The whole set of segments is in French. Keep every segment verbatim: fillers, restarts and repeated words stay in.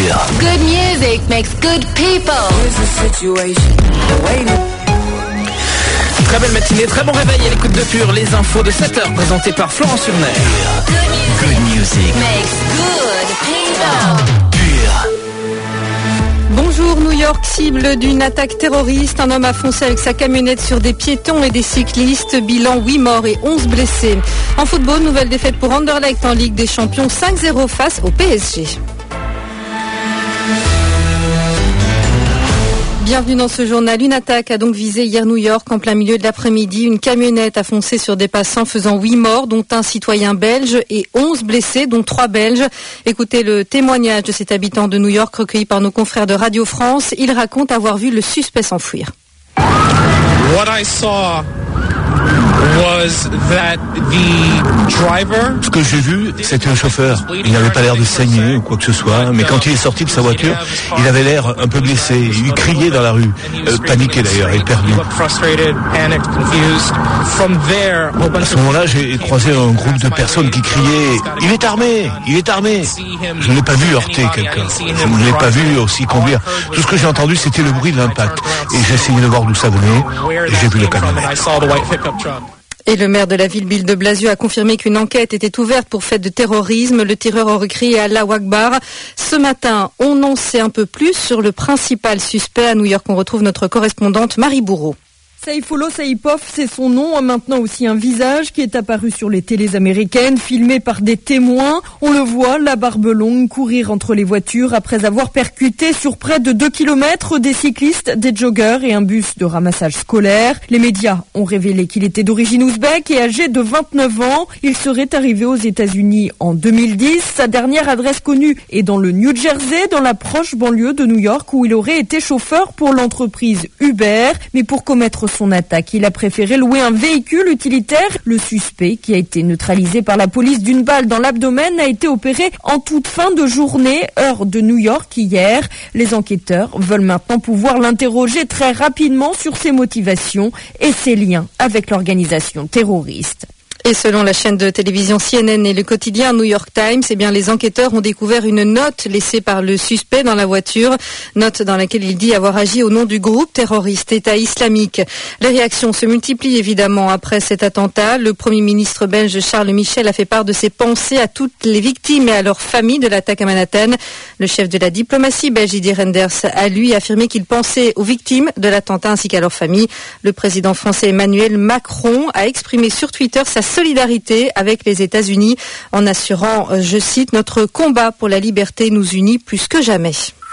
Pure. Good music makes good people. Très belle matinée, très bon réveil à l'écoute de Pure. Les infos de sept heures présentées par Florent Surner. Good music Makes good people. Pure. Bonjour, New York, cible d'une attaque terroriste. Un homme a foncé avec sa camionnette sur des piétons et des cyclistes. Bilan huit morts et onze blessés. En football, nouvelle défaite pour Anderlecht en Ligue des Champions, cinq zéro face au P S G. Bienvenue dans ce journal. Une attaque a donc visé hier New York en plein milieu de l'après-midi. Une camionnette a foncé sur des passants faisant huit morts, dont un citoyen belge et onze blessés, dont trois Belges. Écoutez le témoignage de cet habitant de New York recueilli par nos confrères de Radio France. Il raconte avoir vu le suspect s'enfuir. What I saw was that the driver... Ce que j'ai vu, c'était un chauffeur. Il n'avait pas l'air de saigner ou quoi que ce soit, mais quand il est sorti de sa voiture, il avait l'air un peu blessé. Il criait dans la rue, euh, paniqué d'ailleurs et perdu. À ce moment-là, j'ai croisé un groupe de personnes qui criaient « Il est armé! Il est armé !» Je n'ai pas vu heurter quelqu'un. Je ne l'ai pas vu aussi conduire. Tout ce que j'ai entendu, c'était le bruit de l'impact. Et j'ai essayé de voir d'où ça venait, et j'ai vu le camionnette. Et le maire de la ville, Bill de Blasio, a confirmé qu'une enquête était ouverte pour fait de terrorisme. Le tireur aurait crié Allahu Akbar. Ce matin, on en sait un peu plus sur le principal suspect. À New York, on retrouve notre correspondante Marie Bourreau. Saifullah Saipov, c'est son nom, maintenant aussi un visage qui est apparu sur les télés américaines, filmé par des témoins. On le voit, la barbe longue, courir entre les voitures après avoir percuté sur près de deux kilomètres des cyclistes, des joggers et un bus de ramassage scolaire. Les médias ont révélé qu'il était d'origine ouzbek et âgé de vingt-neuf ans. Il serait arrivé aux États-Unis en deux mille dix. Sa dernière adresse connue est dans le New Jersey, dans la proche banlieue de New York, où il aurait été chauffeur pour l'entreprise Uber. Mais pour commettre son attaque, il a préféré louer un véhicule utilitaire. Le suspect, qui a été neutralisé par la police d'une balle dans l'abdomen, a été opéré en toute fin de journée, heure de New York hier. Les enquêteurs veulent maintenant pouvoir l'interroger très rapidement sur ses motivations et ses liens avec l'organisation terroriste. Et selon la chaîne de télévision C N N et le quotidien New York Times, eh bien, les enquêteurs ont découvert une note laissée par le suspect dans la voiture, note dans laquelle il dit avoir agi au nom du groupe terroriste État islamique. Les réactions se multiplient évidemment après cet attentat. Le Premier ministre belge Charles Michel a fait part de ses pensées à toutes les victimes et à leurs familles de l'attaque à Manhattan. Le chef de la diplomatie belge Didier Reynders a lui affirmé qu'il pensait aux victimes de l'attentat ainsi qu'à leurs familles. Le président français Emmanuel Macron a exprimé sur Twitter sa solidarité avec les États-Unis en assurant, je cite, « Notre combat pour la liberté nous unit plus que jamais ».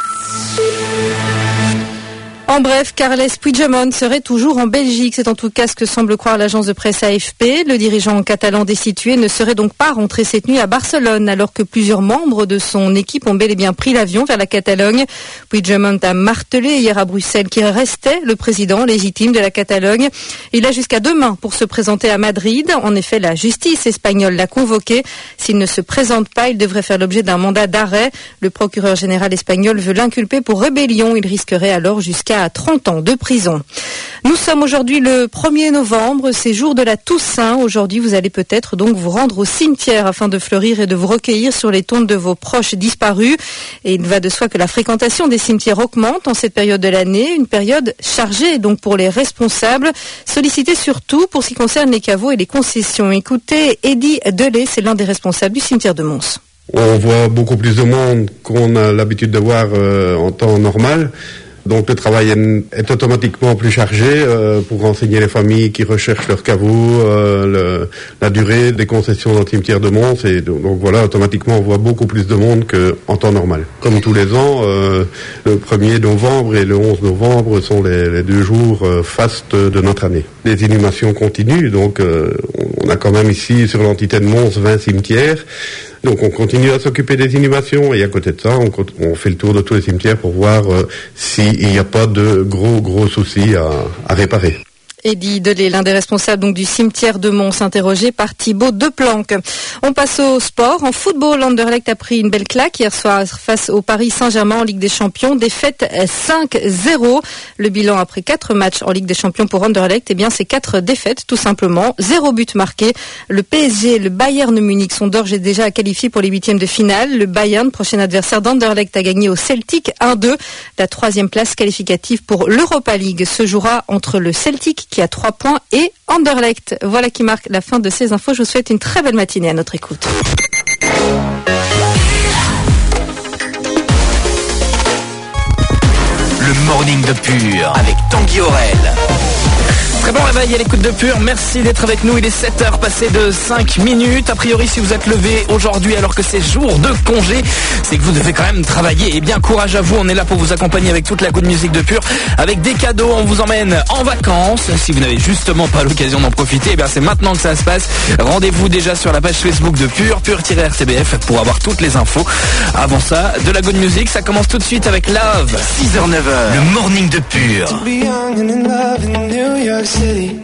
En bref, Carles Puigdemont serait toujours en Belgique. C'est en tout cas ce que semble croire l'agence de presse A F P. Le dirigeant catalan destitué ne serait donc pas rentré cette nuit à Barcelone, alors que plusieurs membres de son équipe ont bel et bien pris l'avion vers la Catalogne. Puigdemont a martelé hier à Bruxelles qu'il restait le président légitime de la Catalogne. Il a jusqu'à demain pour se présenter à Madrid. En effet, la justice espagnole l'a convoqué. S'il ne se présente pas, il devrait faire l'objet d'un mandat d'arrêt. Le procureur général espagnol veut l'inculper pour rébellion. Il risquerait alors jusqu'à à trente ans de prison. Nous sommes aujourd'hui le premier novembre, c'est jour de la Toussaint. Aujourd'hui, vous allez peut-être donc vous rendre au cimetière afin de fleurir et de vous recueillir sur les tombes de vos proches disparus. Et il va de soi que la fréquentation des cimetières augmente en cette période de l'année, une période chargée donc pour les responsables, sollicités surtout pour ce qui concerne les caveaux et les concessions. Écoutez, Eddy Delay, c'est l'un des responsables du cimetière de Mons. On voit beaucoup plus de monde qu'on a l'habitude de voir euh, en temps normal. Donc le travail est, est automatiquement plus chargé euh, pour renseigner les familles qui recherchent leur caveau, euh, le, la durée des concessions dans le cimetière de Mons. Et donc, donc voilà, automatiquement on voit beaucoup plus de monde qu'en temps normal. Comme tous les ans, euh, le premier novembre et le onze novembre sont les, les deux jours euh, fastes de notre année. Les inhumations continuent, donc euh, on a quand même ici sur l'entité de Mons vingt cimetières. Donc on continue à s'occuper des inhumations et à côté de ça, on, on fait le tour de tous les cimetières pour voir euh, s'il n'y a pas de gros gros soucis à, à réparer. Eddie Delay, l'un des responsables donc du cimetière de Mons, interrogé par Thibaut Deplanque. On passe au sport. En football, Anderlecht a pris une belle claque hier soir face au Paris Saint-Germain en Ligue des Champions. Défaite cinq zéro. Le bilan après quatre matchs en Ligue des Champions pour Anderlecht, eh bien c'est quatre défaites tout simplement. Zéro but marqué. Le P S G et le Bayern Munich sont d'ores et déjà qualifiés pour les huitièmes de finale. Le Bayern, prochain adversaire d'Anderlecht, a gagné au Celtic un deux. La troisième place qualificative pour l'Europa League se jouera entre le Celtic qui a trois points et Anderlecht. Voilà qui marque la fin de ces infos. Je vous souhaite une très belle matinée à notre écoute. Le morning de Pure avec Tanguy Aurel. Très bon réveil à l'écoute de Pure, merci d'être avec nous, il est sept heures passées de cinq minutes. A priori, si vous êtes levé aujourd'hui alors que c'est jour de congé, c'est que vous devez quand même travailler. Et bien courage à vous, on est là pour vous accompagner avec toute la good music de Pure, avec des cadeaux, on vous emmène en vacances. Si vous n'avez justement pas l'occasion d'en profiter, eh bien c'est maintenant que ça se passe. Rendez-vous déjà sur la page Facebook de Pure, Pure-R C B F pour avoir toutes les infos. Avant ça, de la good music, ça commence tout de suite avec Love. six heures neuf heures, le morning de Pure. City.